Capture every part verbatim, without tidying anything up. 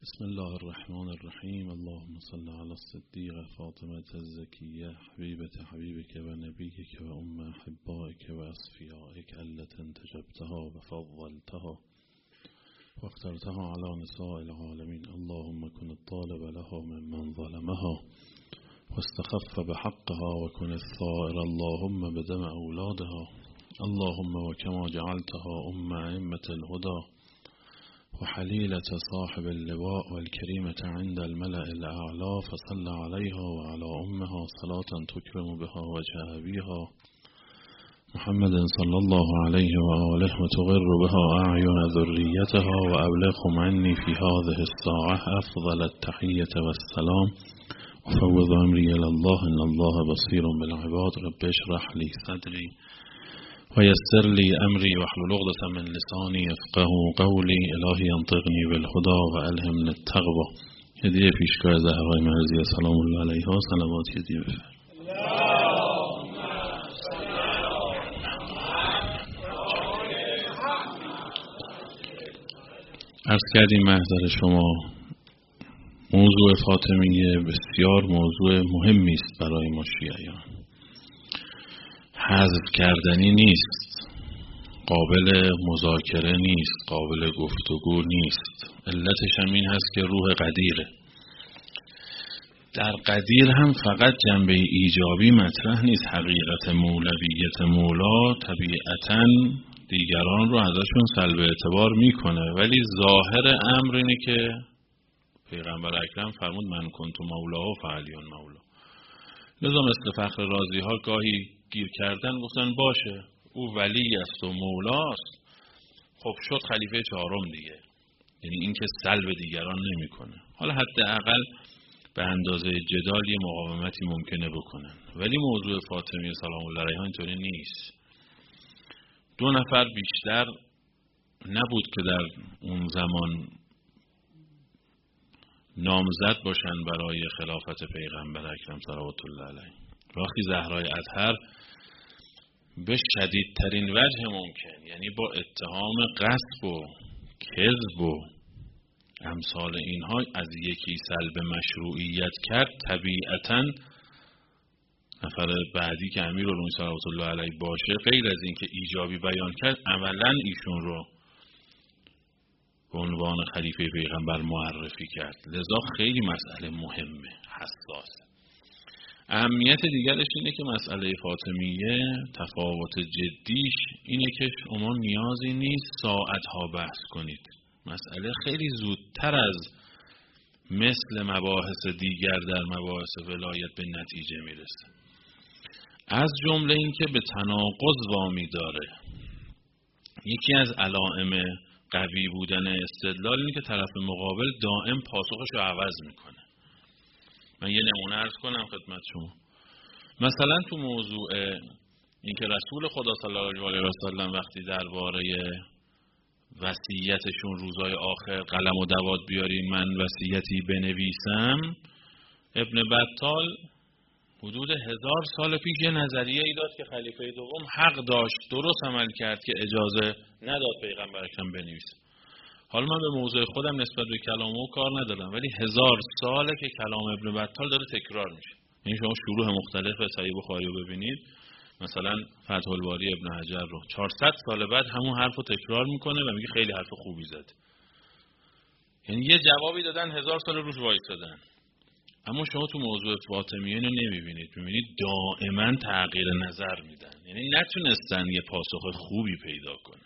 بسم الله الرحمن الرحیم. اللهم صل علی الصدیقة فاطمة الزکیة حبیبة حبیبک و نبیک و ام احبائک و اصفیائک التي انتجبتها و فضلتها و اخترتها على نساء العالمین. اللهم كن الطالب لها ممن ظلمها واستخف بحقها وكن الثائر اللهم بدم أولادها. اللهم وكما جعلتها أم أئمة الهدى وحليلة صاحب اللواء والكريمة عند الملأ الأعلى فصل عليها وعلى أمها صلاة تكرم بها وجه أبيها محمد صلى الله عليه وآله وتغر بها أعين ذريتها. وأبلغهم عني في هذه الساعة أفضل التحية والسلام وفوض أمري إلى الله إن الله بصير بالعباد. رب اشرح لي صدري ويسر لي أمري واحلل عقدة من لساني يفقهوا قولي. إلهي انطقني بالهدى وألهمني التقوى. هدیه پیشگاه زهرای مرضیه سلام الله علیها. صلوات هدیه بفرمایید. عرض کردیم محضر شما موضوع فاطمیه بسیار موضوع مهمی است برای ما شیعیان. حذف کردنی نیست، قابل مذاکره نیست، قابل گفتگو نیست. علتش هم این هست که روح قدیره. در قدیر هم فقط جنبه ایجابی مطرح نیست. حقیقت مولویت مولا طبیعتاً دیگران رو ازشون سلب اعتبار میکنه، ولی ظاهر امر اینه که پیغمبر اکرم فرمود من کنت مولا و فعلیون مولا. لذا مثل فخر رازی ها گاهی گیر کردن گفتن باشه او ولی است و مولاست، خب شد خلیفه چهارم دیگه. یعنی این که سلب دیگران نمیکنه. حالا حداقل به اندازه جدال یه مقاومتی ممکنه بکنن، ولی موضوع فاطمیه سلام الله علیها اینطوری نیست. دو نفر بیشتر نبود که در اون زمان نامزد باشن برای خلافت پیغمبر اکرم صلوات الله علیه. وقتی زهرای اطهر به شدیدترین وجه ممکن، یعنی با اتهام قصب و کذب و امثال اینها از یکی سلب مشروعیت کرد، طبیعتاً نفر بعدی که امیرالمومنین صلوات الله علیه باشه غیر از این که ایجابی بیان کرد عملاً ایشون رو به عنوان خلیفه پیغمبر معرفی کرد. لذا خیلی مسئله مهمه، حساسه. اهمیت دیگرش اینه که مسئله فاطمیه تفاوت جدیش اینه که شما نیازی نیست ساعتها بحث کنید. مسئله خیلی زودتر از مثل مباحث دیگر در مباحث ولایت به نتیجه میرسه. از جمله این که به تناقض وامی داره. یکی از علائم قوی بودن استدلال اینه که طرف مقابل دائم پاسخش رو عوض میکنه. من یه نمونه عرض کنم خدمت شما. مثلا تو موضوع این که رسول خدا صلی الله علیه و سلم وقتی درباره وصیتشون روزهای آخر قلم و دوات بیارین من وصیتی بنویسم، ابن بطال حدود هزار سال پیش یه نظریه ای داد که خلیفه دوم حق داشت، درست عمل کرد که اجازه نداد پیغمبر اکرم بنویسه. حالا من به موضوع خودم نسبت به کلام او کار ندارم، ولی هزار ساله که کلام ابن بطال داره تکرار میشه. یعنی شما شروح مختلف صحیح بخاری رو ببینید، مثلا فتح الباری ابن حجر رو چهارصد سال بعد همون حرف رو تکرار میکنه و میگه خیلی حرف خوبی زد. یعنی یه جوابی دادن هزار سال روش وایسادن. اما شما تو موضوع فاطمیه اینو نمیبینید، میبینید دائما تغییر نظر میدن. یعنی نتونستن یه پاسخ خوبی پیدا کنن.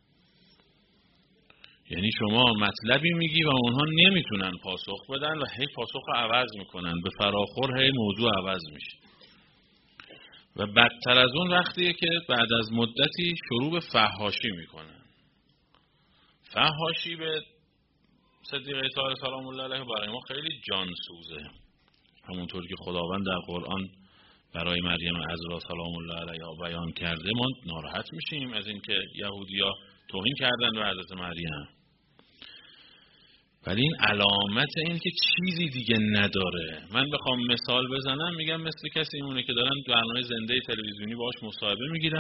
یعنی شما مطلبی میگی و اونها نمیتونن پاسخ بدن و هی پاسخ رو عوض میکنن، به فراخور هی موضوع عوض میشه. و بدتر از اون وقتیه که بعد از مدتی شروع به فحاشی میکنن. فحاشی به صدیقه طاهر سلام الله علیه برای ما خیلی جانسوزه. همونطور که خداوند در قرآن برای مریم عذرا سلام الله علیها بیان کرده، ما ناراحت میشیم از اینکه یهودیا توهین کردن به حضرت مریم، ولی این علامت این که چیزی دیگه نداره. من بخوام مثال بزنم میگم مثل کسی اونه که دارن برنامه زنده تلویزیونی باهاش مصاحبه میگیرن،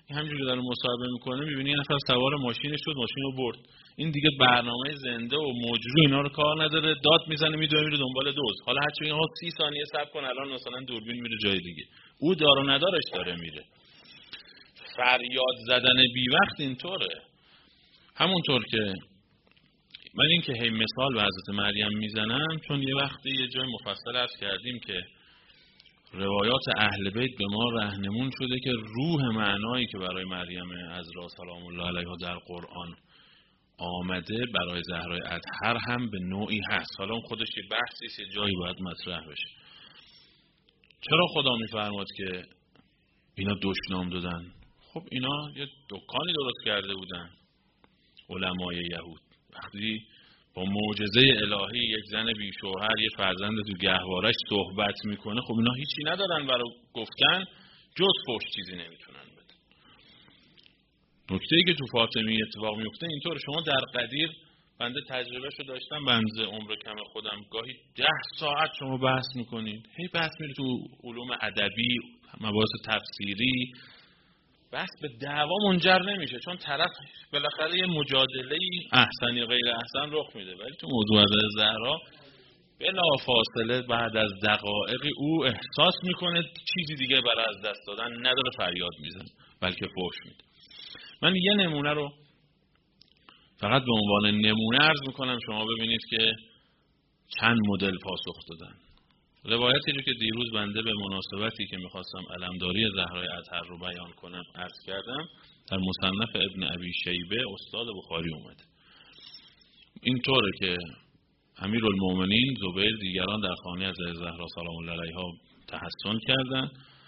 این همینجوری که داره مصاحبه میکنه میبینی یه نفر سوار ماشین شد، ماشین رو برد. این دیگه برنامه زنده و موجود اینا رو کار نداره، داد میزنه میدوه میره دنبال دوز. حالا هرچی میگه ها سی ثانیه صبر کن الان مثلا دوربین میره جای دیگه. او دار و ندارش داره میره. فریاد زدن بی وقت اینطوره. همونطور که من این که هی مثال به حضرت مریم میزنم چون یه وقتی یه جای مفصل عرض کردیم که روایات اهل بیت به ما راهنمون شده که روح معنایی که برای مریم عذرا سلام الله علیها در قرآن آمده برای زهرای اطهر هم به نوعی هست. حالا اون خودش یه بحثی یه جایی باید مطرح بشه. چرا خدا میفرماد که اینا دشنام دادن؟ خب اینا یه دکانی درست کرده بودن علمای یهود. وقتی با معجزه الهی یک زن بی شوهر یه فرزند تو گهوارش صحبت میکنه، خب اینا هیچی ندارن برای گفتن جز فحش چیزی نمیتونن بدن. نکته ای که تو فاطمی اتفاق میفته اینطور. شما در قدیر بنده تجربه شو داشتم، بنده عمر کم خودم گاهی ده ساعت شما بحث میکنید، هی بحث میری تو علوم ادبی، مباحث تفسیری، بحث به دعوا منجر نمیشه چون طرف بالاخره یه مجادله احسنی غیر احسن رخ میده. ولی تو موضوع حضرت زهرا بلافاصله بعد از دقایقی او احساس میکنه چیزی دیگه برای از دست دادن نداره، فریاد میزنه بلکه فحش میده. من یه نمونه رو فقط به عنوان نمونه عرض میکنم شما ببینید که چند مدل پاسخ دادن. روایتی رو که دیروز بنده به مناسبتی که میخواستم علمداری زهرای اطهر رو بیان کنم عرض کردم، در مصنف ابن ابی شیبه استاد بخاری اومده. اینطوره که امیرالمومنین زبیر دیگران در خانه حضرت زهرا سلام الله علیها تحسن کردن.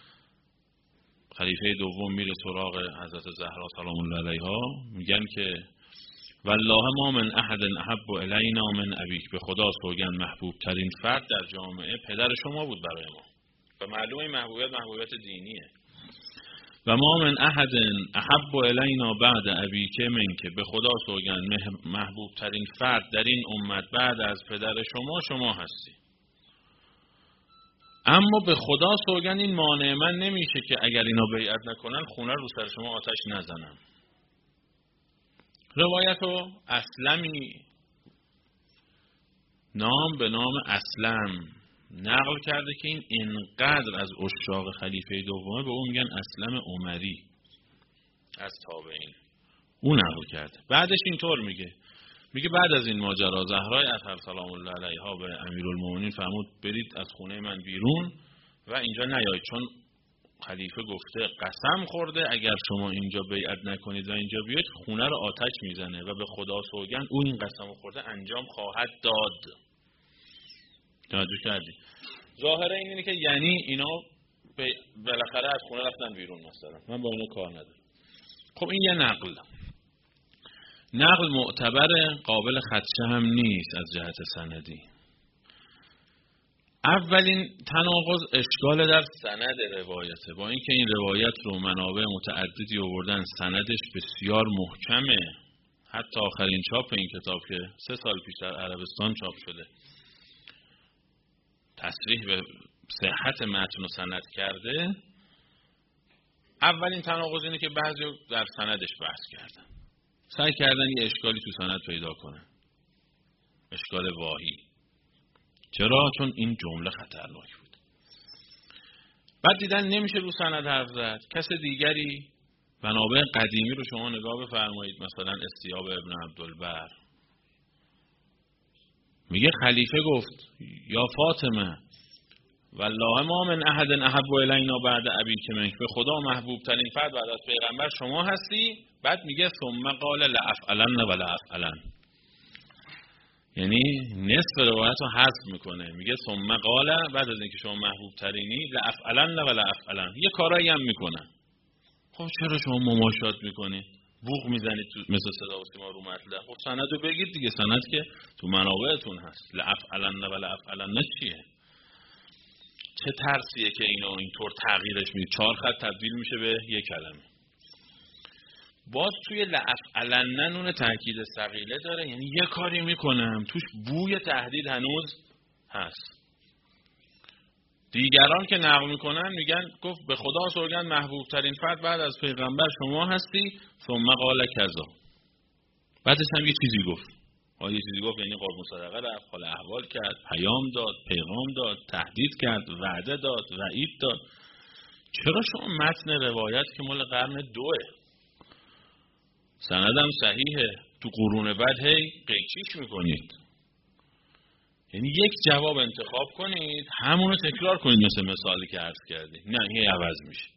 خلیفه دوم میره سراغ حضرت زهرا سلام الله علیها، میگن که والله ما من احد احب الینا من ابیک، به خدا سوگند محبوب ترین فرد در جامعه پدر شما بود برای ما. و معلومه محبوبیت محبوبیت دینیه. و ما من احد احب الینا بعد ابیک من، که به خدا سوگند محبوب ترین فرد در این امت بعد از پدر شما شما هستی. اما به خدا سوگند این مانع من نمیشه که اگر اینا بیعت نکنن خونه رو سر شما آتش نزنم. روایتو اسلمی نام به نام اسلم نقل کرده که این اینقدر از عشاق خلیفه دومه به اون میگن اسلم عمری از تابعین. اون نقل کرده. بعدش اینطور میگه میگه بعد از این ماجرا زهرای اطهر سلام الله علیها به امیرالمومنین فرمود برید از خونه من بیرون و اینجا نیایید، چون خلیفه گفته قسم خورده اگر شما اینجا بیعت نکنید و اینجا بیاید خونه رو آتش میزنه و به خدا سوگند او این قسم خورده انجام خواهد داد. توجه کردی؟ ظاهر این اینه که یعنی اینا بالاخره از خونه رفتن بیرون مثلا، من با اینو کار ندارم. خب این یه نقل نقل معتبر، قابل خدشه هم نیست از جهت سندی. اولین تناقض اشکال در سند روایته، با اینکه این روایت رو منابع متعددی آوردن سندش بسیار محکمه. حتی آخرین چاپ این کتاب که سه سال پیش در عربستان چاپ شده تصریح به صحت متن و سند کرده. اولین تناقض اینه که بعضی در سندش بحث کردن، سعی کردن یه اشکالی تو سند پیدا کنن، اشکال واهی. چرا؟ چون این جمله خطرناک بود. بعد دیدن نمیشه رو سند حرف زد، کس دیگری منابع قدیمی رو شما نگاه بفرمایید، مثلا استیاب ابن عبدالبر میگه خلیفه گفت یا فاطمه والله ما من احد احب الینا بعد ابیک منک، به خدا محبوب ترین فرد بعد از پیغمبر شما هستی. بعد میگه ثم قال لافعلن و لافعلن، یعنی نصف روایت رو حذف میکنه، میگه ثم قال بعد از اینکه شما محبوب ترینی لافعلن و لافعلن، یه کارایی هم میکنن. خب چرا شما مماشات میکنید، بوق میزنید تو مثل صدا و سیما رو مطلب؟ خب سند رو بگید دیگه، سند که تو منابعتون هست. لافعلن و لافعلن چیه؟ چه ترسیه که اینو اینطور تغییرش میده؟ چهار خط تبدیل میشه به یک کلمه. باز توی لافعلن نون تاکید ثقیله داره، یعنی یه کاری میکنم توش بوی تهدید هنوز هست. دیگران که نقل میکنن میگن گفت به خدا سوگند محبوب ترین فرد بعد از پیغمبر شما هستی، ثم قال کذا. بعدش هم یه چیزی گفت. ها یه چیزی گفت یعنی قربون صدقه رفت، حال احوال کرد، پیام داد، پیغام داد، تهدید کرد، وعده داد، وعید داد. چرا شما متن روایت که مال قرن دوه سندم صحیحه تو قرون بعد هی قیچیش میکنید؟ یعنی یک جواب انتخاب کنید همونو تکرار کنید مثل مثالی که عرض کردید. نه این عوض میشه.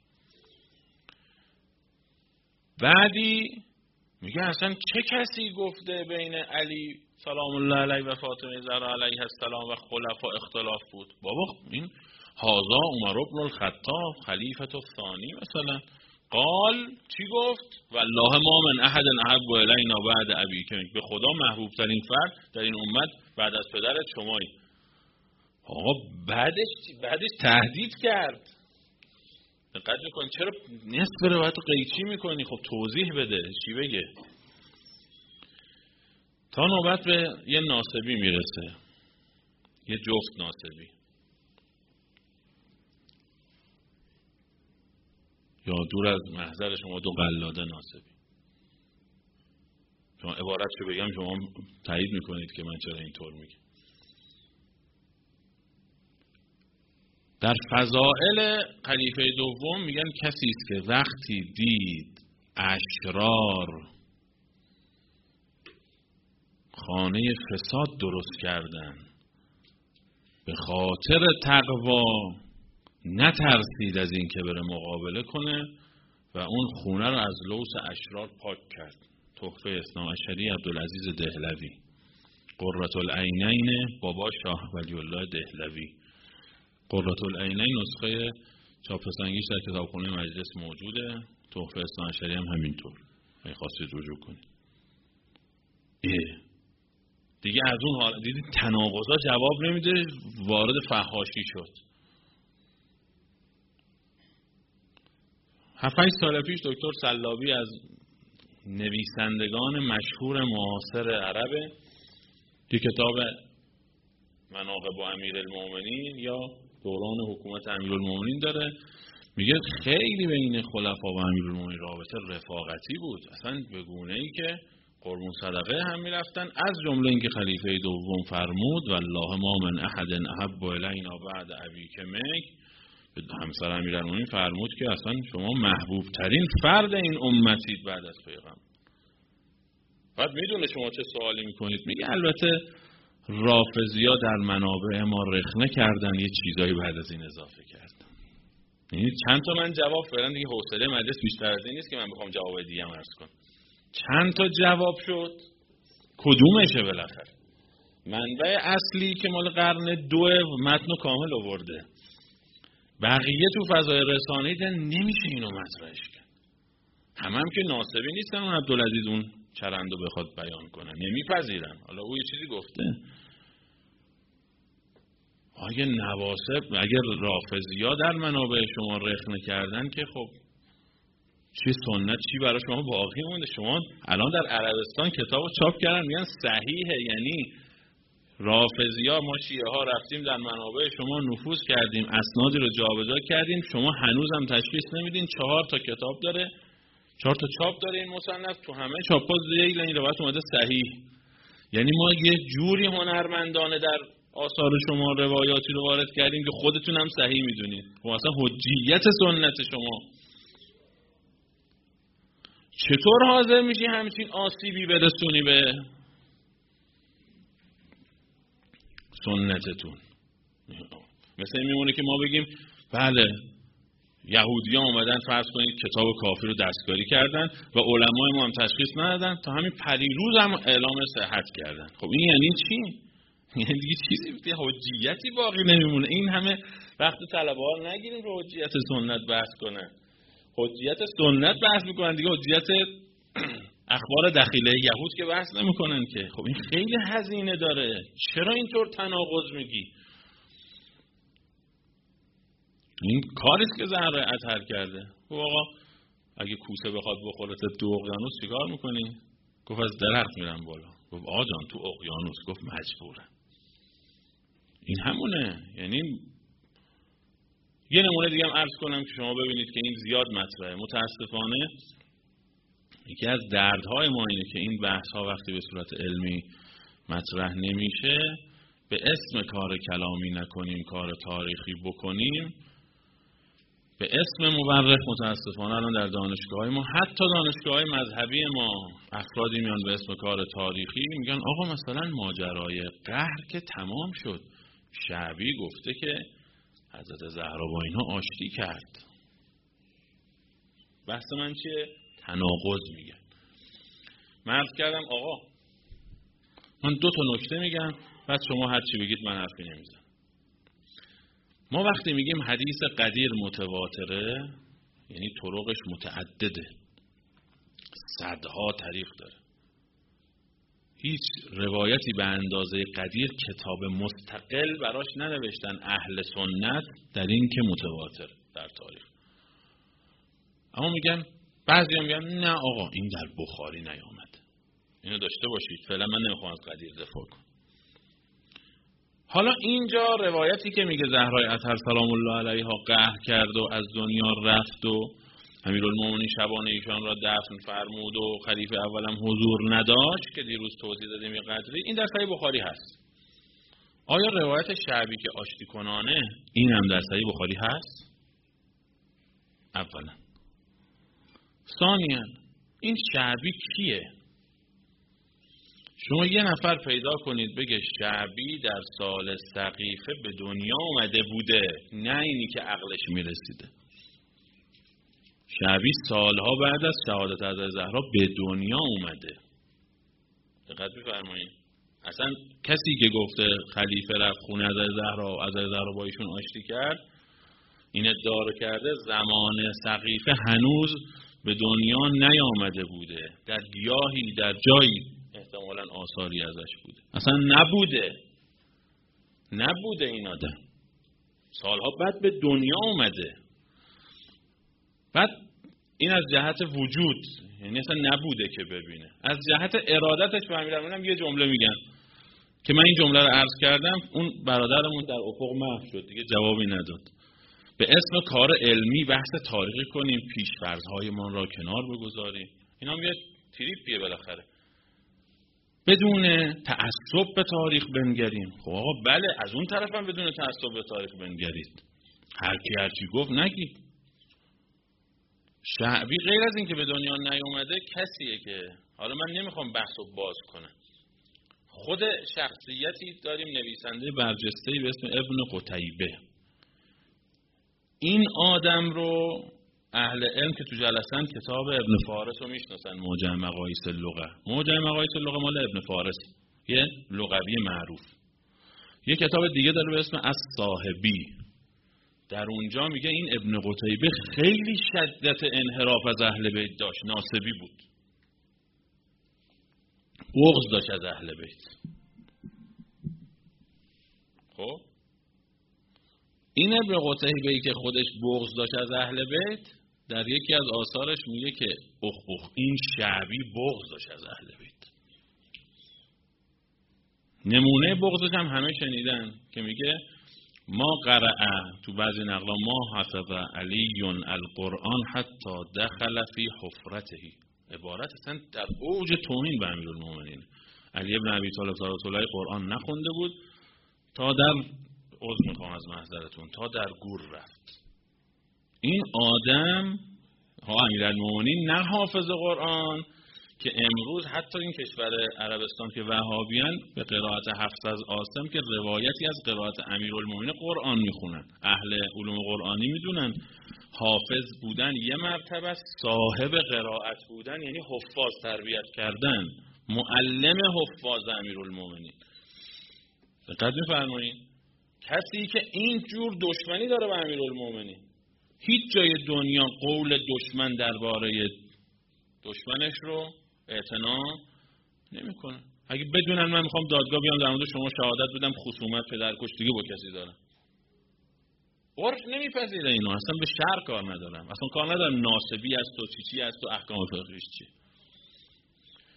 بعدی میگه اصلا چه کسی گفته بین علی سلام الله علیه و فاطمه زهرا علیها السلام و خلفاء اختلاف بود؟ بابا این هازا عمر بن الخطاب خلیفة الثانی مثلا قال چی گفت؟ والله ما من احد احب الینا بعد ابیک، به خدا محبوب ترین فرد در این امت بعد از پدرت شمایی. آقا بعدش بعدش تهدید کرد. دقت میکن چرا نصف روایت رو قیچی میکنی؟ خب توضیح بده چی بگه. تا نوبت به یه ناسبی میرسه، یه جفت ناسبی یا دور از محضر شما دو قلاده ناسبی. شما عبارت رو بگم شما تایید میکنید که من چرا اینطور میگم. در فضائل خلیفه دوم میگن کسی است که وقتی دید اشرار خانه فساد درست کردن به خاطر تقوا نترسید از این که بره مقابله کنه و اون خونه رو از لوث اشرار پاک کرد. تحفه اثناعشری عبدالعزیز دهلوی، قرة العینین بابا شاه ولی الله دهلوی. قرة العینین نسخه چاپسنگیش در کتابخانه مجلس موجوده، تحفه اثناعشری هم همینطور اگه خواستید رجوع کنید. اه. دیگه از اون حال دیدید تناقضا جواب نمیده، وارد فحاشی شد. هفت سال پیش دکتر سلابی از نویسندگان مشهور معاصر عربه، یک کتاب مناقب امیرالمومنین یا دوران حکومت امیرالمومنین داره، میگه خیلی بین خلفا و امیرالمومنین رابطه رفاقتی بود، اصلا به گونه‌ای که قربون صدقه هم میرفتن، از جمله اینکه خلیفه دوم فرمود والله ما من احد احب الینا بعد ابیک منک، همسر امیرالمومنین فرمود که اصلا شما محبوب ترین فرد این امتید بعد از پیغمبر. بعد میدونه شما چه سوالی میکنید؟ میگه البته رافضی‌ها در منابع ما رخنه کردن، یه چیزایی بعد از این اضافه کردن. یعنی چند تا من جواب فعلا دیگه حوصله مجلس بیشتر از این نیست که من بخوام جواب دیگه هم عرض کنم. چند تا جواب شد، کدومشه بالاخره؟ منبع اصلی که مال قرن دو متن کامل آورده، بقیه تو فضای رسانه‌ای دن نمیشه اینو مطرحش کرد. همه هم که ناسبی نیستن اون عبدالعزیز اون چرندو بخواد بیان کنه، نمیپذیرن. حالا او یه چیزی گفته، اگه نواسب اگر رافضی‌ها در منابع شما رخنه کردن که خب چی سنت چی برای شما باقی مونده؟ شما الان در عربستان کتابو چاپ کردن میگن صحیحه، یعنی رافضی‌ها ما شیعه ها رفتیم در منابع شما نفوذ کردیم، اسنادی رو جابجا کردیم، شما هنوزم تشخیص نمیدین. چهار تا کتاب داره، چهار تا چاپ داره این مصنف، تو همه چاپ‌ها ذیل این روایت اومده صحیح. یعنی ما یه جوری هنرمندانه در آثار شما روایاتی رو وارد کردیم که خودتون هم صحیح میدونید. خب اصلا حجیت سنت شما چطور حاضر میشی همچین آسیبی برسونی به سنتتون؟ مثل این میمونه که ما بگیم بله یهودی ها اومدن فرض کنید کتاب کافی رو دستکاری کردن و علمای ما هم تشخیص ندادن، تا همین پریروز هم اعلام صحت کردن. خب این یعنی چی؟ یعنی دیگه چیزی دیگه حجیتی باقی نمیمونه. این همه وقت طلبه ها نگیریم رو حجیت سنت بحث کنن. حجیت سنت بحث میکنن دیگه، حجیت اخبار دخیله یهود که بحث نمیکنن که. خب این خیلی هزینه داره، چرا اینطور تناقض میگی؟ این کاریست که زهرا اطهر کرده. خب آقا اگه کوسه بخواد بخوره تو اقیانوس چیکار میکنی؟ گفت از درخت میرم بالا. گفت آقا جان تو اقیانوس. گفت مجبورم. این همونه. یعنی یه نمونه دیگه هم عرض کنم که شما ببینید که این زیاد مطرحه. متاسفانه یکی از دردهای ما اینه که این بحث ها وقتی به صورت علمی مطرح نمیشه، به اسم کار کلامی نکنیم، کار تاریخی بکنیم، به اسم مورخ متاسفانه الان در دانشگاه‌های ما، حتی دانشگاه‌های مذهبی ما، افرادی میان به اسم کار تاریخی میگن آقا مثلا ماجرای قهر که تمام شد، شعبی گفته که حضرت زهرا با اینها آشتی کرد. بحث من چیه؟ تناقض میگن. من عرض کردم آقا من دو تا نکته میگم، بعد شما هر چی بگید من حرفی نمیزنم. ما وقتی میگیم حدیث قدیر متواتره، یعنی طرقش متعدده، صدها طریق داره. هیچ روایتی به اندازه قدیر کتاب مستقل براش ننوشتن اهل سنت در این که متواتر در تاریخ. اما میگن، بعضی هم میگن نه آقا این در بخاری نیامد. اینو داشته باشید، فعلا من نمیخوام از قدیر دفاع کنم. حالا اینجا روایتی که میگه زهرای اطهر سلام الله علیها قهر کرد و از دنیا رفت و امیرالمومنین شبانه ایشان را دفن فرمود و خلیفه اولم حضور نداشت که دیروز توضیح دادیم یه قدری، این در صحیح بخاری هست. آیا روایت شعبی که آشتی کنانه این هم در صحیح بخاری هست؟ اولا. ثانیاً این شعبی کیه؟ شما یه نفر پیدا کنید بگه شعبی در سال سقیفه به دنیا اومده بوده، نه اینی که عقلش میرسیده. شعبی سالها بعد از شهادت حضرت زهرا به دنیا اومده. دقت بفرمایید. اصلا کسی که گفته خلیفه رفت خونه حضرت زهرا و حضرت زهرا با ایشون آشتی کرد، این ادعا رو کرده زمان سقیفه هنوز به دنیا نیامده بوده، در گیاهی در جایی احتمالاً آثاری ازش بوده. اصلا نبوده نبوده این آدم، سالها بعد به دنیا اومده. بعد این از جهت وجود، یعنی اصلا نبوده که ببینه. از جهت ارادتش فهمیدم یه جمله میگن که من این جمله رو عرض کردم، اون برادرمون در افق محو شد دیگه، جوابی نداد. به اسم کار علمی بحث تاریخی کنیم، پیش‌فرض‌هایمان را کنار بگذاریم، اینا هم یه تریپیه بالاخره. بدون تعصب به تاریخ بنگریم. خب آقا بله، از اون طرف هم بدون تعصب به تاریخ بنگرید، هر کی هر چی گفت نگید. شعبی غیر از این که به دنیا نیومده کسیه که، حالا من نمیخوام بحثو باز کنم، خود شخصیتی داریم نویسنده برجسته‌ای به اسم ابن قتیبه. این آدم رو اهل علم که تو جلسن کتاب ابن فارس رو میشناسن، موجم مقاییس اللغه. موجم مقاییس اللغه مال ابن فارس، یه لغوی معروف. یه کتاب دیگه داره به اسم الصاحبی، در اونجا میگه این ابن قتیبه خیلی شدت انحراف از اهل بیت داشت، ناسبی بود، بغض داشت از اهل بیت. خب این ابن قتیبه‌ای که خودش بغض داشت از اهل بیت، در یکی از آثارش میگه که اخ اخ این شعبی بغض داشت از اهل بیت. نمونه بغضش هم همه شنیدن که میگه ما قرأ، تو بعضی نقلا ما حفظ علی القرآن حتی دخل فی حفرته. عبارت اصلا در اوج توهین به امیرالمومنین. علی ابن ابی طالب صلی الله قرآن نخونده بود تا در، عذر میخوام از محضرتون، تا در گور رفت. این آدم ها امیرالمومنین نه حافظ قرآن، که امروز حتی این کشور عربستان که وهابیان به قرائت حفص از عاصم که روایتی از قرائت امیرالمومنین قرآن میخونن، اهل علوم قرآنی میدونن حافظ بودن یه مرتبه، صاحب قرائت بودن یعنی حفاظ تربیت کردن، معلم حفاظ امیرالمومنین. دقت می‌فرمایید؟ کسی که این جور دشمنی داره با امیرالمومنین، هیچ جای دنیا قول دشمن درباره دشمنش رو اعتنا نمیکنه. اگه بدونن من میخوام دادگاه بیام در مورد شما شهادت بدم خصومت پدرکشتگی با کسی دارم، عرف نمیپذیره اینو، اصلا به شرع کار ندارم، اصلا کار ندارم ناسبی است و چی چی است و احکام فقهیش چی.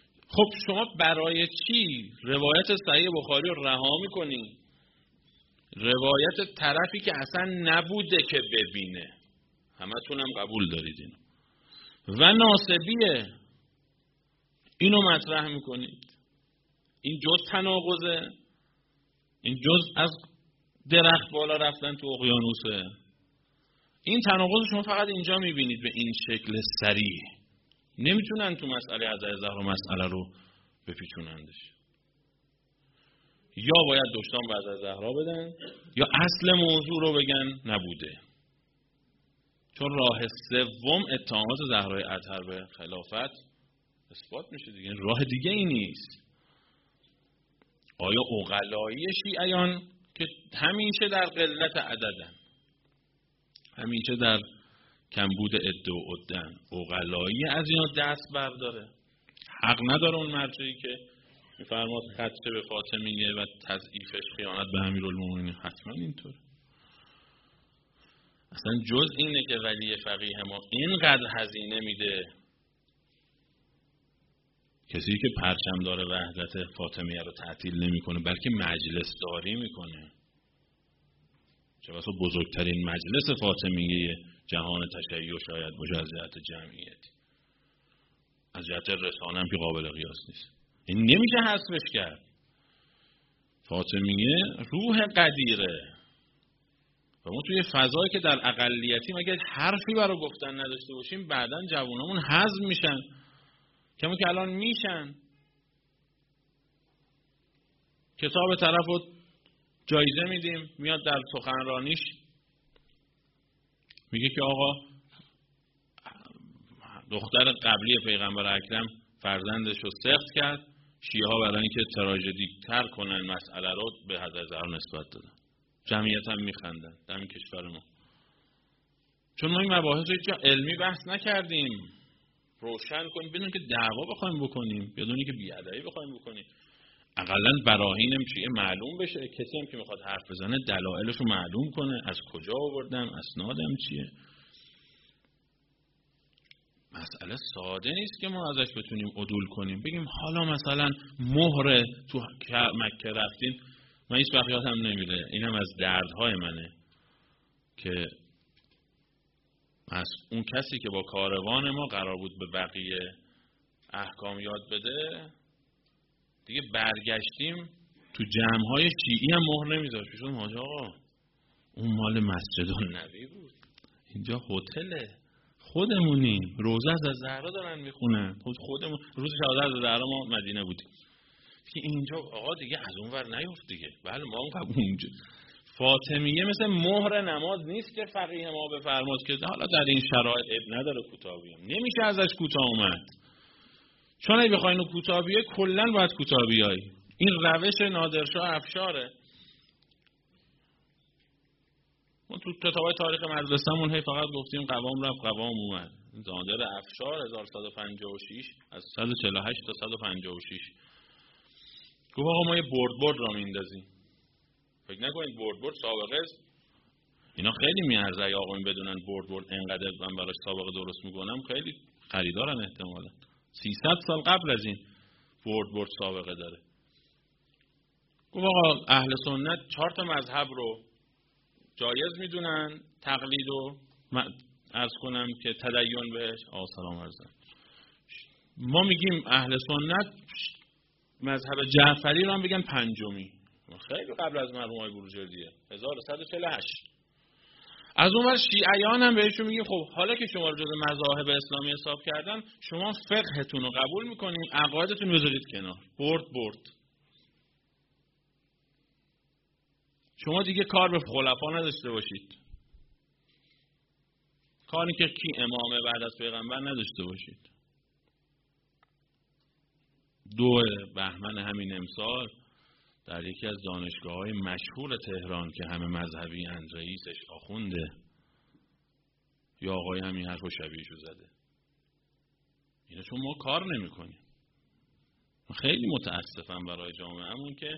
خب شما برای چی روایت صحیح بخاری رو رها میکنی؟ روایت طرفی که اصلا نبوده که ببینه، همتونم قبول دارید اینو، و ناسبیه، اینو مطرح میکنید. این جز تناقضه؟ این جز از درخت بالا رفتن تو اقیانوسه؟ این تناقض شما فقط اینجا میبینید به این شکل صریح. نمیتونن تو مسئله حضرت زهرا مسئله رو بپیچونندش. یا باید دشتان به حضرت زهرا بدن یا اصل موضوع رو بگن نبوده. چون راه سوم اتهامات زهرای اطهر به خلافت اثبات میشه دیگه، راه دیگه ای نیست. آیا عقلایی شیعیان که همیشه در قلت عددن، همیشه در کمبود عده و عدن، عقلایی از اینا دست برداره؟ حق نداره اون مرجعی که میفرماد خدشه به فاطمیه و تضعیفش خیانت به امیرالمومنین؟ حتما اینطور. اصلا جز اینه که ولی فقیه ما اینقدر هزینه میده، کسی که پرچم داره وحدت فاطمیه رو تعطیل نمیکنه بلکه مجلس داری میکنه. چه بسا بزرگترین مجلس فاطمیه جهان تشیع شاید باشه از جهت جمعیتی، از جهت رسانه هم که قابل قیاس نیست. این نمیشه حذفش کرد. فاطمیه روح قدیره و ما توی فضایی که در اقلیتی مگه حرفی برای گفتن نداشته باشیم بعداً جوانامون هضم میشن، کما که الان میشن. کتاب طرف رو جایزه میدیم، میاد در سخنرانیش میگه که آقا دختر قبلی پیغمبر اکرم فرزندش رو سخت کرد، شیعه ها برای اینکه تراژدی تر کنن مسئله رو به حضرت زهرا نسبت دادن. جمعیت هم میخندن در کشور ما، چون ما این مباحث رو هیچ علمی بحث نکردیم. روشن کنیم بدون که دعوا بخوایم بکنیم، بدون که بی‌ادبی بخوایم بکنیم، اقلا براهین شیعه معلوم بشه. کسی هم که میخواد حرف بزنه دلایلش رو معلوم کنه، از کجا آوردم، اسنادم چیه. مسئله ساده نیست که ما ازش بتونیم عدول کنیم بگیم حالا مثلا مهر تو مکه رفتین. من هیچ وقت یادم نمیره، اینم از دردهای منه که از اون کسی که با کاروان ما قرار بود به بقیه احکام یاد بده دیگه برگشتیم تو جمع‌های شیعی هم مهر نمیذاشت. شدم حاج آقا اون مال مسجد النبی بود، اینجا هتله، خودمونیم، روزه از زهرا دارن میخونن، خودمون روز شهادت از زهرا ما مدینه بودیم که اینجا آقا دیگه از اون ور نیفت دیگه. بله ما اون اونجا فاطمیه مثل مهر نماز نیست که فقیه ما بفرماد که حالا در این شرایط اب نداره کوتاه بیام، نمیشه ازش کوتاه اومد. چون اگه بخواین رو کوتاه بیای کلا باید کوتاه بیای. این روش نادرشاه افشاره. ما تو کتابای تاریخ مدرسه‌مون هی فقط گفتیم قوام رفت قوام اومد. نادر افشار هزار و صد و پنجاه و شش از صد و چهل و هشت تا صد و پنجاه و شش گفت آقا ما یه برد برد را میندازیم. فکر نکنید برد برد سابقه است. اینا خیلی میارزه اگه آقا این بدونن برد برد انقدر من براش سابقه درست میکنم خیلی خریدارن احتمالاً. سیصد سال قبل از این برد برد سابقه داره. گفت آقا اهل سنت چهار تا مذهب رو جایز میدونن، تقلید رو عرض کنم که تدین بهش آقا سلام عرضم. ما میگیم اهل سنت مذهب جعفری رو هم بگن پنجمی، خیلی قبل از مرحوم بروجردیه هزار و صد و چهل و هشت. از اون ور شیعیان هم بهشون میگه خب حالا که شما رو جز مذاهب اسلامی حساب کردن شما فقهتون رو قبول میکنین، عقایدتون بذارید کنار، برد برد. شما دیگه کار به خلفا نداشته باشید، کاری که کی امامه بعد از پیغمبر نداشته باشید. دو بهمن همین امسال در یکی از دانشگاه‌های مشهور تهران که همه مذهبی اند، رئیسش آخونده یا آقای همین حرف و شبیهشو زده. اینا چون ما کار نمی کنیم. خیلی متاسفم برای جامعه‌مون که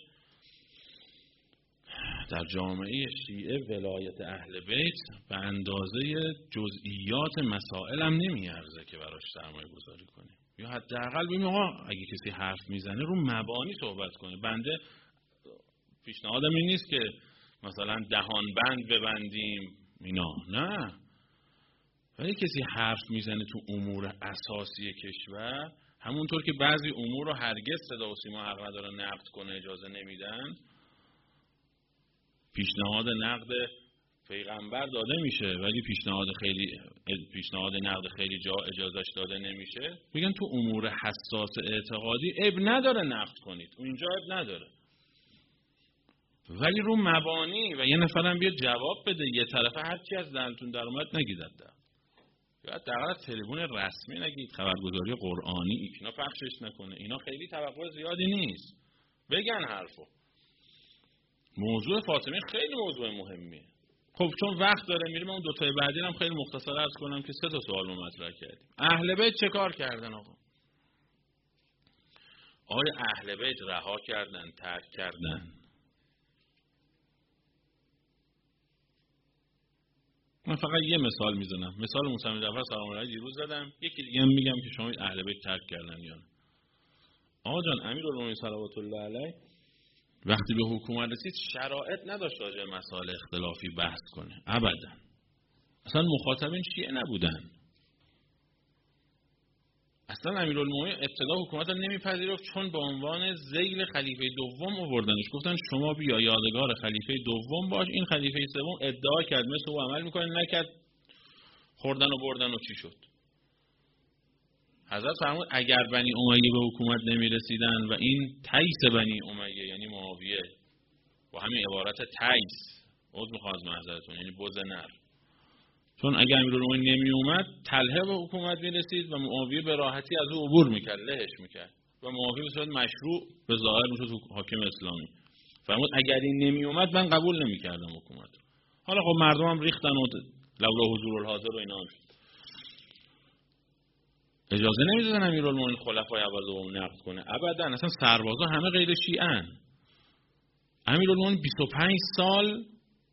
در جامعه شیعه ولایت اهل بیت به اندازه جزئیات مسائل هم نمیارزه که براش سرمایه گذاری کنیم. یا حداقل ببینیم آقا اگه کسی حرف میزنه رو مبانی صحبت کنه. بنده پیشنهادم این نیست که مثلا دهان بند ببندیم اینا، نه. ولی کسی حرف میزنه تو امور اساسی کشور، همونطور که بعضی امور رو هرگز صدا و سیما حق نداره نقد کنه، اجازه نمیدن، پیشنهاد نقد پیغمبر داده میشه ولی پیشنهاد خیلی پیشنهاد نقد خیلی جا اجازهش داده نمیشه، میگن تو امور حساس اعتقادی اب نداره نقد کنید، اونجا اب نداره. ولی رو مبانی و یه نفرم بیاد جواب بده، یه طرفه هر چی از دهنتون در اومد نگید، یا حداقل تلفن رسمی نگید، خبرگزاری قرآنی اینا پخشش نکنه، اینا خیلی توقع زیادی نیست، بگن حرفو. موضوع فاطمه خیلی موضوع مهمیه. خب چون وقت داره میریم اون دو تای بعدی هم خیلی مختصر عرض کنم که سه تا سوال رو مطرح کردیم. اهل بیت چه کار کردن آقا؟ آیا اهل بیت رها کردن، ترک کردن؟ من فقط یه مثال میزنم، مثال موسی جعفر سلام الله علیه دیروز زدم، یکی دیگه هم میگم که شما اهل بیت ترک کردن یا نه. آقا جان امیرالمومنین صلوات الله علیه وقتی به حکومت رسید شرایط نداشت راجع به مسائل اختلافی بحث کنه، ابدا. اصلا مخاطبین شیعه نبودن. اصلا امیرالمومنین ابتدا حکومت رو نمیپذیرفت، چون به عنوان ذیل خلیفه دوم آوردنش، گفتن شما بیا یادگار خلیفه دوم باش، این خلیفه سوم ادعا کرد مثل او عمل میکنه، نکرد، خوردن و بردن و چی شد. حضرت فرمود اگر بنی امیه به حکومت نمیرسیدن و این تیس بنی امیه یعنی معاویه با همین عبارت تیس، عذر میخوام از معذرتون، یعنی بز نر، چون اگر امیرالمومنین نمی اومد طلحه به حکومت میرسید و معاویه به راحتی از او عبور میکرد، لهش میکرد و معاویه به صورت مشروع به ظاهر میشد حاکم اسلامی. فرمود اگر این نمی اومد من قبول نمیکردم حکومت. حالا خب مردم هم ریختن و لولا حضور الحاضر و اینا شد. اجازه نمیدادن امیرالمومنین خلفای اول دوم نقد کنه، ابدا. اصلا سربازا همه غیر شیعه‌ان. امیرالمومنین بیست و پنج سال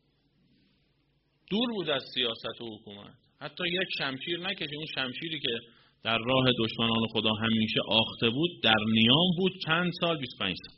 دور بود از سیاست و حکومت، حتی یک شمشیر نکشید. اون شمشیری که در راه دشمنان خدا همیشه آخته بود در نیام بود چند سال، بیست و پنج سال.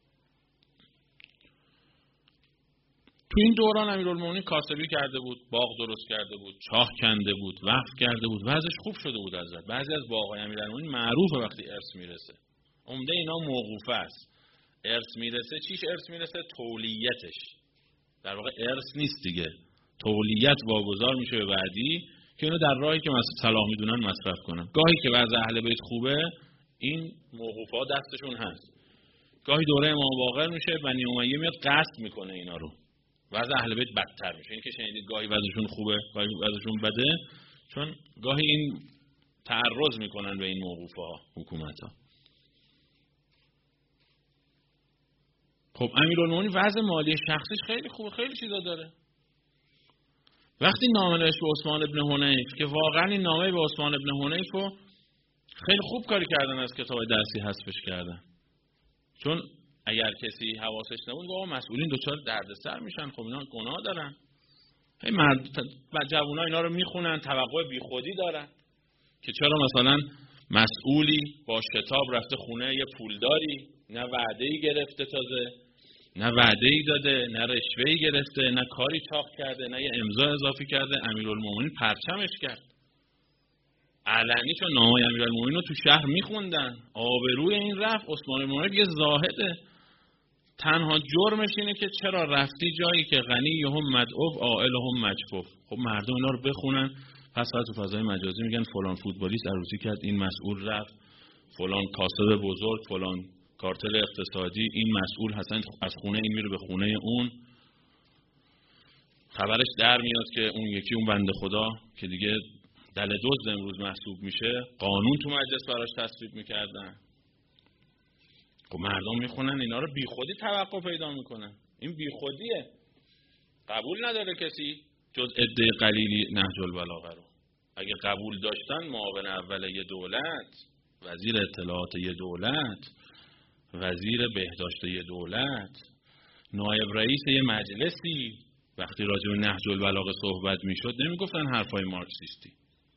تو این دوران امیرالمومنین کاسبی کرده بود، باغ درست کرده بود، چاه کنده بود، وقف کرده بود، وضعش خوب شده بود. حضرت بعضی از باغ‌های امیرالمومنین معروفه وقتی ارث میرسه، عمده اینا موقوفه است. ارث میرسه چیش ارث میرسه؟ تولیتش. در واقع ارث نیست دیگه، تولیت واگذار میشه به بعدی که اینو در راهی که صلاح میدونن مصرف کنن. گاهی که وضع اهل بیت خوبه این موقوفات دستشون هست، گاهی دوره امام باقر میشه بنی امیه میاد قصد میکنه اینا رو، وضع اهل بیت بدتر میشه. این که شنیدید گاهی وضعشون خوبه گاهی وضعشون بده، چون گاهی این تعرض میکنن به این موقوفات حکومت‌ها. خب امیرالمومنین وضع مالی شخصیش خیلی خوبه، خیلی چیزا داره. وقتی نامه نوشت به عثمان ابن حنیف که واقعا این نامه به عثمان ابن حنیف رو خیلی خوب کاری کردن، از کتاب درسی حذفش کردن، چون اگر کسی حواسش نبود واقعا مسئولین دوچار دردسر میشن. خب اینا گناه دارن، هی مرد جوونا اینا رو میخونن، توقع بیخودی دارن که چرا مثلا مسئولی با شتاب رفته خونه یه پولداری، نه وعده‌ای گرفته تازه، نه وعده‌ای داده، نه رشوه‌ای گرفته، نه کاری چاق کرده، نه یه امضا اضافی کرده، امیرالمومنین پرچمش کرد علنی، چون نامه امیرالمومنین رو تو شهر میخوندن. آبروی این رفت. عثمان بن عفان یه زاهده، تنها جرمش اینه که چرا رفتی جایی که غنی هم مدعو عائل هم مجفوف. خب مردم اینا رو بخونن، پس تو فضای مجازی میگن فلان فوتبالیست عروسی کرد، این مسئول رفت، فلان کاسب بزرگ، فلان کارتل اقتصادی، این مسئول حسن از خونه این میره به خونه اون. خبرش در میاد که اون یکی اون بنده خدا که دیگه دل دزد امروز محسوب میشه، قانون تو مجلس براش تصویب میکردن. خب مردم میخونن اینا رو، بیخودی توقع پیدا میکنن. این بیخودیه، قبول نداره کسی جز عده قلیلی نهج البلاغه رو. اگه قبول داشتن معاون اول یه دولت، وزیر اطلاعات یه دولت، وزیر بهداشت یه دولت، نایب رئیس یه مجلسی، وقتی راجع به نهج البلاغه صحبت میشد نمیگفتن حرفای مارکسیستی.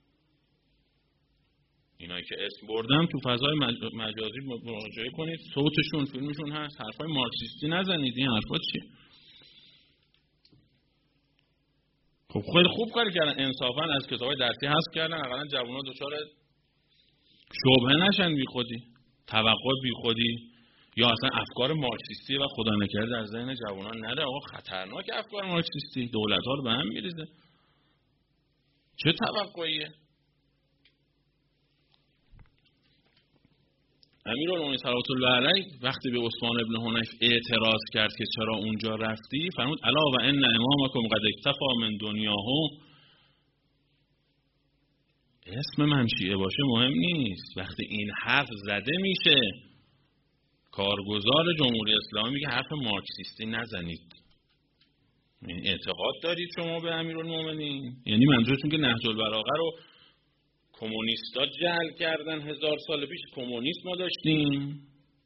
اینایی که اسم بردم تو فضای مجازی مراجعه کنید، صوتشون فیلمشون هست، حرفای مارکسیستی نزنید. این حرفا چیه؟ خب خیلی خوب کاری کردن، انصافا از کتابای درسی حذف کردن، اقلا جوونا دچار شبهه نشن بی خودی، توقع بی خودی یا اصلا افکار مارکسیستی و خدا نکرده در ذهن جوونا نره. آقا خطرناک افکار مارکسیستی، دولت‌ها رو به هم میریزه. چه توقعیه؟ امیرالمومنین صلوات الله علیه وقتی به عثمان ابن حنیف اعتراض کرد که چرا اونجا رفتی، فرمود الا و ان امامکم قد اکتفی من دنیاه. اسم من شیعه باشه مهم نیست، وقتی این حرف زده میشه کارگزار جمهوری اسلامی میگه حرف مارکسیستی نزنید. این اعتقاد دارید شما به امیرالمومنین؟ یعنی منظورتون که نهج البلاغه رو کمونیستا جعل کردن هزار سال پیش؟ کمونیست ما داشتیم.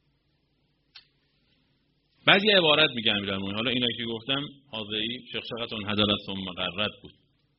بعد یه عبارت میگه امیرالمومنین، حالا اینا که گفتم حاضری شخصقتون هدلت ثم قررت بود.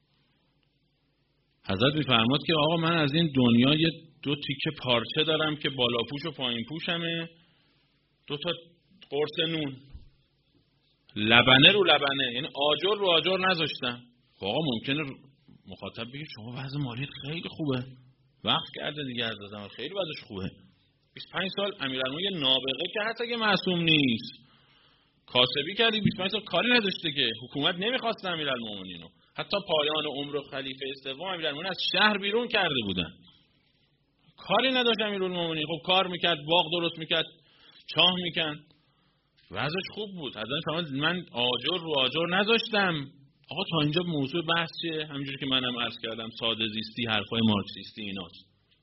حضرت میفرماد که آقا من از این دنیا یه دو تیکه پارچه دارم که بالا پوش و پایین پوشمه، دو تا قرص نون، لبنه رو لبنه، یعنی آجر رو آجر نذاشتم. آقا ممکنه مخاطب بگه شما وضع مالیت خیلی خوبه، وقت کرده دیگه از زمان خیلی وضعش خوبه. بیست و پنج سال امیرالمومنین نابغه که حتی که معصوم نیست، کاسبی کردی، بیست و پنج سال کاری نداشته که حکومت نمیخواست امیرالمومنینو. حتی پایان عمر خلیفه سوم امیرالمومنین از شهر بیرون کرده بودن، کاری نداشت امیرالمومنین. خب کار میکرد، باغ درست میکرد، چاه میکند، وضعش خوب بود. حضرت فرمود من آجر رو آجر نذاشتم. آقا تا اینجا موضوع بحث چیه؟ همینجوری که منم عرض کردم ساده زیستی، حرفای مارکسیستی ایناست،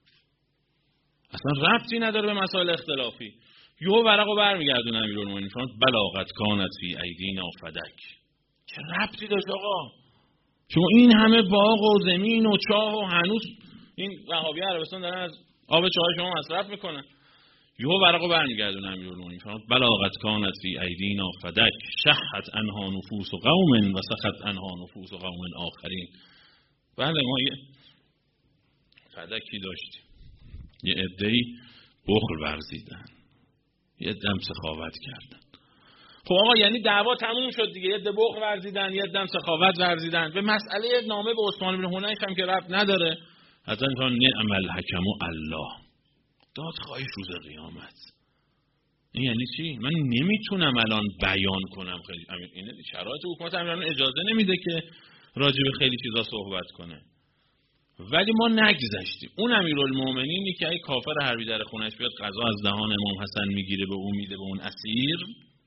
اصلا ربطی نداره به مسائل اختلافی. یه ورقو برمیگردونه امیرالمومنین فرمود بلاغت کانت فی ایدینا فدک. چه ربطی داشت آقا؟ شما این همه باغ و زمین و چاه و هنوز این وهابی عربستان دارن از آب چاه شما مصرف میکنن. یه ورقو برمیگردونه امیرالمومنین فرمود بلاغت کانت فی ایدینا فدک شحت انها نفوس قوم و سخت انها نفوس قوم آخرین. بله ما یه فدکی داشتیم، یه عده‌ای بخل ورزیدن، یه دم سخاوت کردن. خب آقا یعنی دعوا تموم شد دیگه، یه عده بخل ورزیدن، یه دم سخاوت ورزیدن. به مسئله نامه به عثمان بن حنیف هم که ربط نداره. حضرت میگن نعم الحکم الله، دادخواهی روز قیامت. این یعنی چی؟ من نمیتونم الان بیان کنم خیلی این شرایط حکومت امیرالمومنین اجازه نمیده که راجع به خیلی چیزا صحبت کنه، ولی ما نگذشتیم. اون امیرالمومنینی که ای کافر حربی در خونش بیاد غذا از دهان امام حسن میگیره به اون میده به اون اسیر،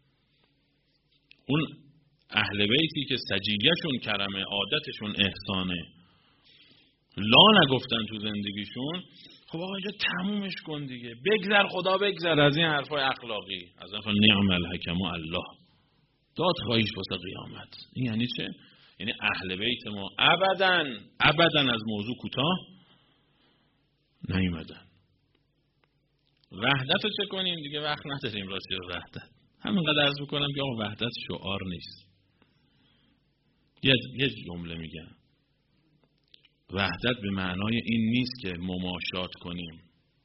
اون اهل بیتی که سجیهشون کرمه، عادتشون احسانه، لا نگفتن تو زندگیشون، خب آقا اینجا تمومش کن دیگه، بگذر خدا بگذر از این حرفای اخلاقی. از اصلا نعم الحکم الله، دادخواهیش واسه قیامت. این یعنی چه؟ یعنی اهل بیت ما ابداً ابداً از موضوع کوتاه نیومدن. وحدت رو چه کنیم دیگه؟ وقت نداریم راستی رو وحدت. همینقدر عرض بکنم که آقا وحدت شعار نیست. یه یه جمله میگم، وحدت به معنای این نیست که مماشات کنیم،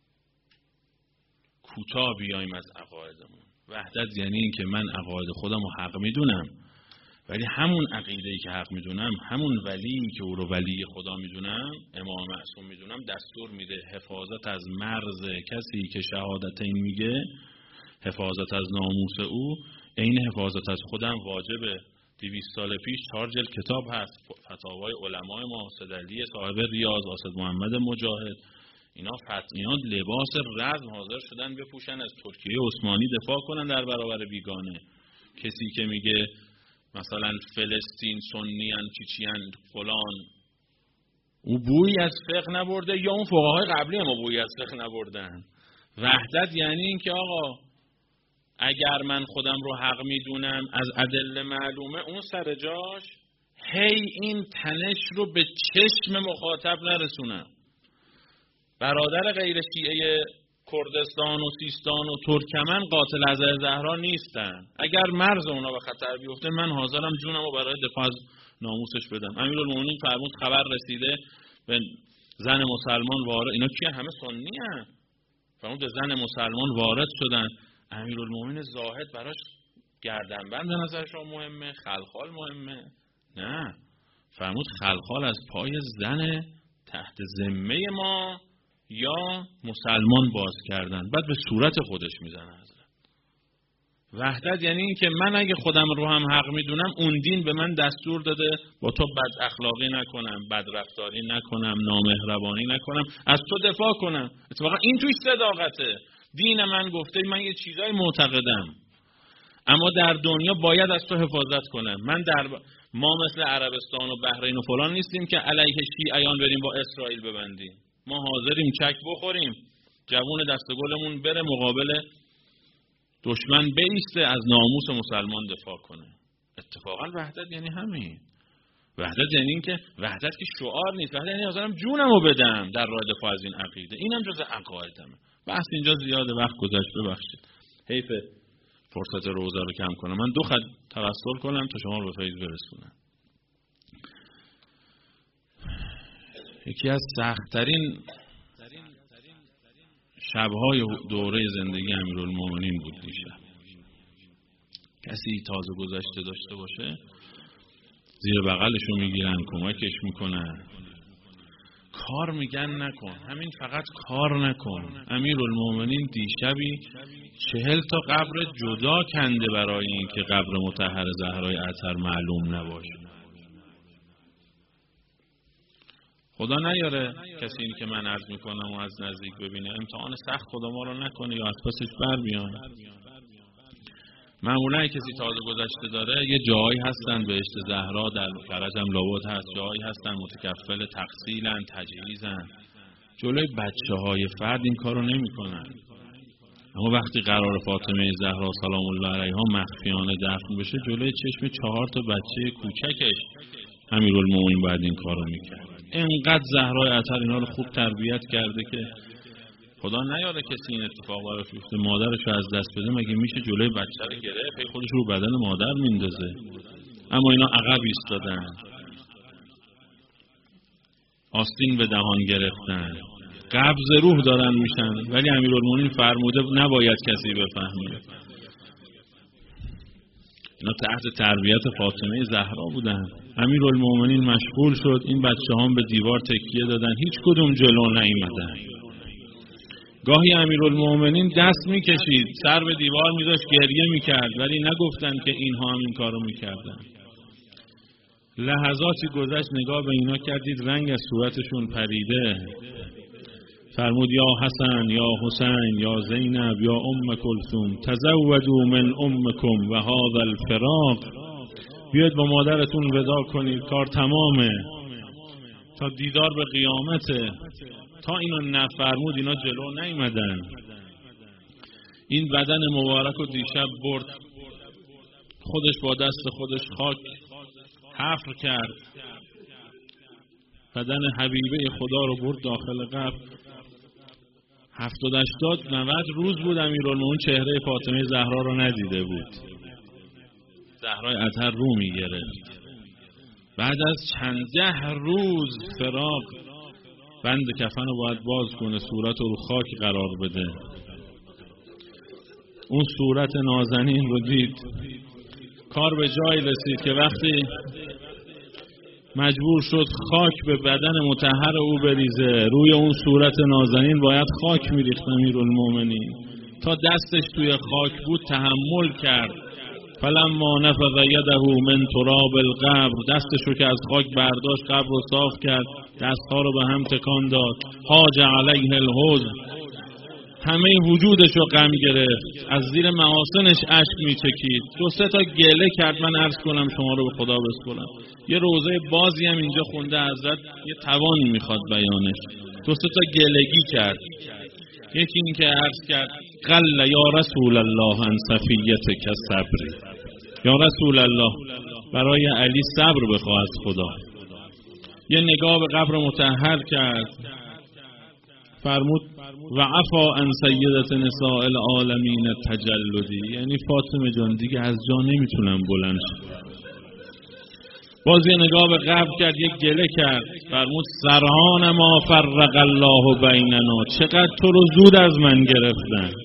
کوتاه بیایم از عقایدمون. وحدت یعنی این که من عقاید خودم رو حق میدونم، ولی همون عقیده‌ای که حق میدونم، همون ولی که او رو ولی خدا میدونم، امام معصوم میدونم، دستور میده حفاظت از مرز کسی که شهادتین میگه، حفاظت از ناموس او عین حفاظت از خودم واجبه. دویست سال پیش چهار جلد کتاب هست، فتاوای علمای ما، سدلی صاحب ریاض، آسد محمد مجاهد، اینا فت... اینا لباس رزم حاضر شدن بپوشن از ترکیه عثمانی دفاع کنن در برابر بیگانه. کسی که میگه مثلا فلسطین سنیان چیچیان فلان، او بویی از فقه نبرده، یا اون فقهای قبلی هم بویی از فقه نبردن. وحدت یعنی این که آقا اگر من خودم رو حق میدونم از ادله معلومه، اون سر جاش هی این تنش رو به چشم مخاطب نرسونم. برادر غیر شیعه کردستان و سیستان و ترکمن قاتل حضرت زهرا نیستن. اگر مرز اونا به خطر بیفته من حاضرم جونم رو برای دفاع از ناموسش بدم. امیرالمومنین فرمود خبر رسیده به زن مسلمان وارد، اینا کیه؟ همه سنی هستن. فرمود به زن مسلمان وارد شدن. امیرالمومنین زاهد براش گردنبند نظرش مهمه، خلخال مهمه؟ نه، فرمود خلخال از پای زن تحت ذمه ما یا مسلمان باز کردن. بعد به صورت خودش میزنه حضرت. وحدت یعنی این که من اگه خودم رو هم حق میدونم، اون دین به من دستور داده با تو بد اخلاقی نکنم، بد رفتاری نکنم، نامهربانی نکنم، از تو دفاع کنم. اتفاقا این توش صداقته. دین من گفته من یه چیزای معتقدم، اما در دنیا باید از تو حفاظت کنم. من در ما مثل عربستان و بحرین و فلان نیستیم که علیه شیعیان بریم با اسرائیل ببندیم. ما حاضریم چک بخوریم، جوون دستگلمون بره مقابل دشمن بیسته، از ناموس مسلمان دفاع کنه. اتفاقا وحدت یعنی همین. وحدت یعنی این که وحدت که شعار نیست، وحدت یعنی حاضرم جونمو بدم در راه دفاع از این عقیده. اینم جز عقایدمه. بحث اینجا زیاده، وقت گذشت، ببخشید. حیف فرصت روزه رو کم کنم. من دو خط توسل کنم تا شما رو به فیض برسونم. یکی از سخت‌ترین شب‌های دوره زندگی امیرالمومنین بود دیشب. کسی تازه گذشته داشته باشه زیر بغلشو میگیرن، کمکش میکنن، کار میگن نکن، همین فقط کار نکن. امیرالمومنین دیشبی چهل تا قبر جدا کنده برای این که قبر مطهر زهرای اطهر معلوم نباشه. خدا نیاره کسی اینی که من عرض میکنم و از نزدیک ببینه. امتحان سخت خدا ما رو نکنه یا از پسش بر بیان. معمولا کسی تازه گذشته داره یه جایی هستن، بهشت زهرا در فرجم لابد هست، جایی هستن متکفل تغسیلن، تجهیزن. جلوی بچه های فرد این کارو نمی کنن. اما وقتی قرار فاطمه زهرا سلام الله علیها مخفیانه دفن بشه، جلوی چشم چهار تا بچه کوچکش امیرالمومنین باید این کارو میکرد. اینقدر زهرای اطهر اینا رو خوب تربیت کرده که خدا نیاره کسی این اتفاق براش بیفته، مادرش رو از دست بده. مگه میشه جلوی بچه رو گرفت خودش رو بدن مادر میندازه؟ اما اینا عقب ایستادن، آستین به دهان گرفتن، قبض روح دارن میشن، ولی امیرالمومنین فرموده نباید کسی بفهمه. اینا تحت تربیت فاطمه زهرا بودن. امیرالمومنین مشغول شد، این بچه هم به دیوار تکیه دادن، هیچ کدوم جلو نیامدن. گاهی امیرالمومنین دست میکشید، سر به دیوار میذاشت، گریه میکرد، ولی نگفتن که اینها هم این کارو میکردن. لحظاتی گذشت، نگاه به اینا کردید، رنگ از صورتشون پریده. فرمود یا حسن یا حسین یا زینب یا ام کلثوم تزودوا من امکم و هذا الفراق. بیاید با مادرتون ودا کنید، کار تمامه، تا دیدار به قیامته. تا اینو نفرمود اینا جلو نیومدن. این بدن مبارک رو دیشب برد، خودش با دست خودش خاک حفر کرد، بدن حبیبه خدا رو برد داخل قبر. هفتاد هشتاد نود روز بود امیرالمومنین چهره فاطمه زهرا رو ندیده بود. زهرای اطهر رو میگرفت. بعد از چنده روز فراق، بند کفن رو باید باز کنه، صورت رو خاک قرار بده. اون صورت نازنین رو دید. کار به جایی رسید که وقتی مجبور شد خاک به بدن مطهر او بریزه، روی اون صورت نازنین باید خاک میریخت امیرالمومنین. تا دستش توی خاک بود تحمل کرد. فلما نفض یده من تراب القبر، دستش رو که از خاک برداشت قبر رو صاف کرد، دستها رو به هم تکان داد. حاج علیه الحزن، همه وجودش رو غم گرفت، از زیر محاسنش اشک میچکید. دو سه تا گله کرد. من عرض کنم شما رو به خدا بسپرم، یه روزه بازی هم اینجا خونده حضرت، یه توانی میخواد بیانش. دو سه تا گلگی کرد. یکی این که عرض کرد قل یا رسول الله عن صفیتک صبری، یا رسول الله برای علی صبر بخواه از خدا. یه نگاه به قبر مطهر کرد، فرمود و عفا عن سیدت نساء العالمین تجلدی، یعنی فاطمه جان دیگه از جا نمیتونم بلند شم. باز یه نگاه به قبر کرد، یک گله کرد، فرمود سرحان ما فرق الله بیننا، چقدر تو رو زود از من گرفتن.